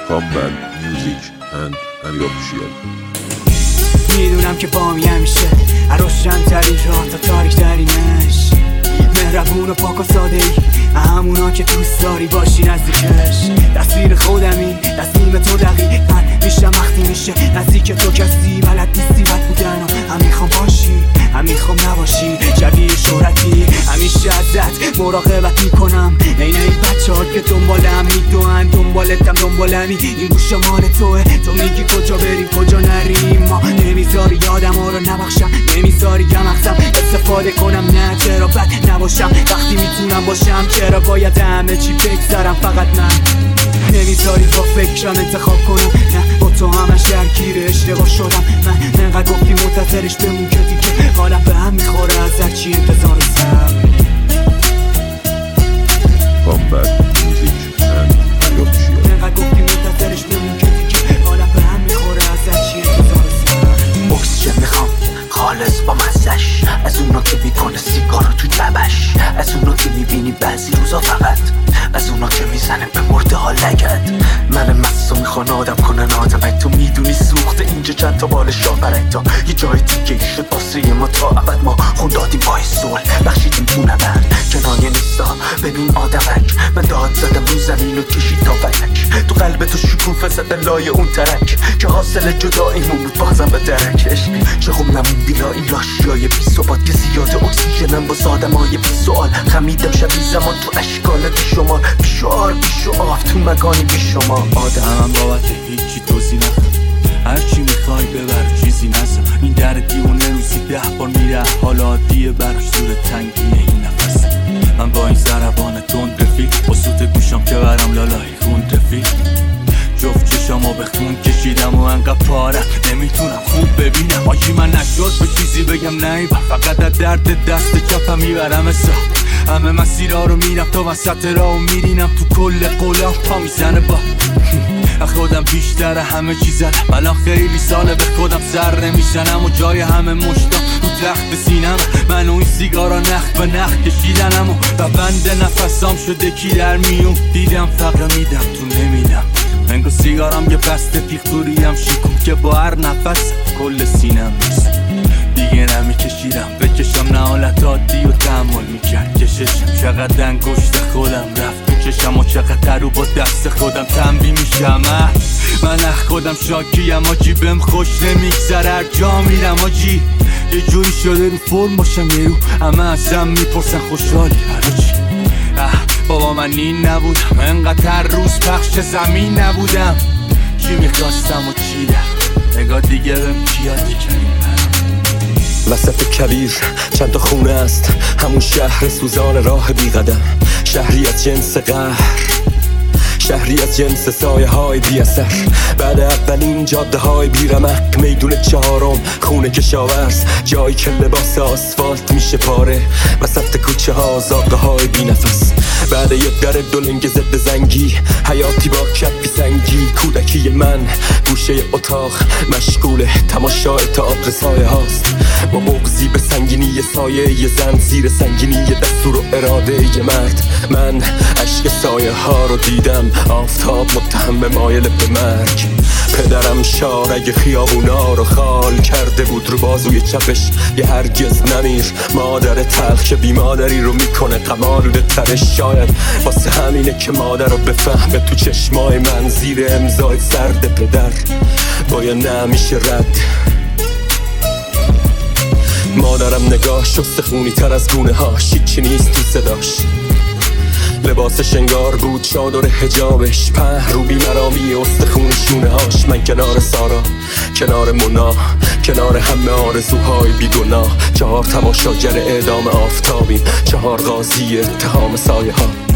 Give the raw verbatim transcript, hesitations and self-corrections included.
Combat Music and امیر آفیشیال. میدونم که با می همیشه روشن ترین راه تا تاریک ترینش، مهربون و پاک و ساده ای، همونا که دوست داری باشی نزدیکش. تصویر خودمی تصمیم تو دقیقا میشم وقتی میشه نزدیک تو کسی بلد نیستی بد بودن و هم میخوام باشی هم میخوام نباشی، شبیه شهرتی همیشه ازت مراقبت میکنم. این این بچه ها که دنبالم میدوان دنبالتم دنبالمی، این گوشا مال توه، تو میگی کجا بریم کجا نریم، ما نمیذاری یادم ها رو نبخشم، نمیذاری گمخزم استفاده کنم، نه چرا بد نباشم وقتی میتونم باشم، چرا باید همه چی بگذارم فقط من، نمیذاری با فکرم انتخاب کنم، نه با تو همش درگیر اشتباه شدم من، انقدر گفتی منتظرش بمون که دیگه حالم به هم میخوره از هر چی انتظار سم. Combat Music and امیر آفیشیال. انقدر گفتی منتظرش بمون که دیگه حالم به هم میخوره از هر چی انتظار سم. اکسیژن میخوام خالص با مزش، از اونا که میکنه سیگارو تو جبش، از اونا که میبینی بعضی روزا فقط، از اونا که میزنه به مرده ها لگد. من مستو میخوان آدم کنن آدمک، تو میدونی سوخته اینجا چند تا بال شاپرک، تا یه جای دیگه شد واسه ما تا ابد، ما خون دادیم پای سول بخشیدیم تو نبرد کنایه نیستا. ببین آدمک من داد زدم رو زمین و کشید تا فلک، تو قلب تو شکوفه زده لای اون ترک که حاصل جداییمون بود بازم به درکش. چقم نموندی لا این لاشیای بی ثبات که زیاد اکسیژنم باز آدمای بی سوال، خمیدم شبی زمان تو اشکال بی شمار، بی شعار بی شعاف تو مکانی بی شما. آدمم بابت هیچی توضیح نخواه، هرچی میخوای ببر چیزی نزا، این در دیونه روزی ده بار میره حال عادیه براش زور تنگیه این نفس. من با این ضربان تند رفیق با سوت گوشم که برم لالای خون رفیق، جفت چشامو به خون کشیدم و انقدر پاره نمیتونم خوب ببینم. آجی من نشد به چیزی بگم نه، فقط از درد دست چپم میبرم حساب، همه مسیرها رو میرم تا وسط راه و میرینم تو کل قولم پا میزنه با خودم بیشتر همه چی زدم. الان خیلی ساله به خودم سر نمیزنم و جای همه مشتام تو تخت سینم، من و این سیگارا نخ به نخ کشیدنم و بند نفسام شده کی در میون، دیدم فقط میدم تو نمیدم، منگو سیگارم یه بسته پیختوریم شیکون که با هر نفس کل سینم میرسه. دیگه نمیکشیدم بکشم نه حالت عادی و تحمل میکرد کششم، چقدر انگشت خودم رفت تو چشم و چقدر رو با دست خودم تنبیه میشم. من اخ خودم شاکیم آجی، بهم خوش نمیگذره هر جا میرم آجی، یه جوری شده رو فرم باشم یه رو همه ازم میپرسن خوشحالی هرچی. بابا من این نبودم انقدر هر روز پخش زمین نبودم، چی میخواستم و چیدم نگاه دیگه بهم کیادی کردیم. وسط کبیر چند تا خونه است، همون شهر سوزان راه بی قدم، شهری از جنس قهر، شهری از جنس سایه های بی اثر، بعد اولین جاده های بی رمق، میدون چهارم خونه کشاورز، جایی که لباس آسفالت میشه پاره، وسط کوچه ها زاغه های بی نفس، بعد یک در دولنگ ضد زنگی، حیاتی با کفی سنگی، کودکی من گوشه اتاق مشغول تماشای تئاتر سایه هاست، با بغضی به سنگینی سایه ی زن، زیر سنگینی دستور و اراده ی مرد، من عشق سایه ها رو دیدم، آفتاب متهم به مایل به مرگ، پدرم شارگ خیابونا رو خال کرده بود رو بازوی چپش، یه هرگز نمیر مادر تلخ که بی مادری رو میکنه قمالوده ترش، شاید واسه همینه که مادر رو بفهمه تو چشمای من زیر امضای سرد پدر باید نمیشه رد. مادرم نگاه شسته خونی تر از گونه هاش، هیچی نیست تو صداش، لباسش انگار بود چادر حجابش، په رو بیمرامی استخون شونه هاش، من کنار سارا کنار مونا کنار همه آرزوهای بیگناه، چهار تماشاگر اعدام آفتابیم، چهار قاضی اتهام سایه ها.